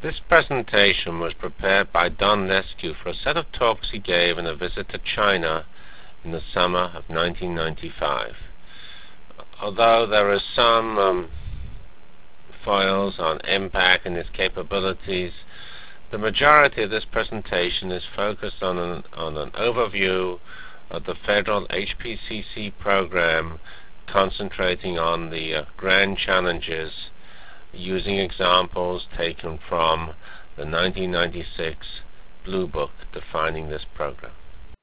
This presentation was prepared by Don Lescu for a set of talks he gave in a visit to China in the summer of 1995. Although there are some files on MPAC and its capabilities, the majority of this presentation is focused on an overview of the federal HPCC program, concentrating on the grand challenges using examples taken from the 1996 Blue Book defining this program.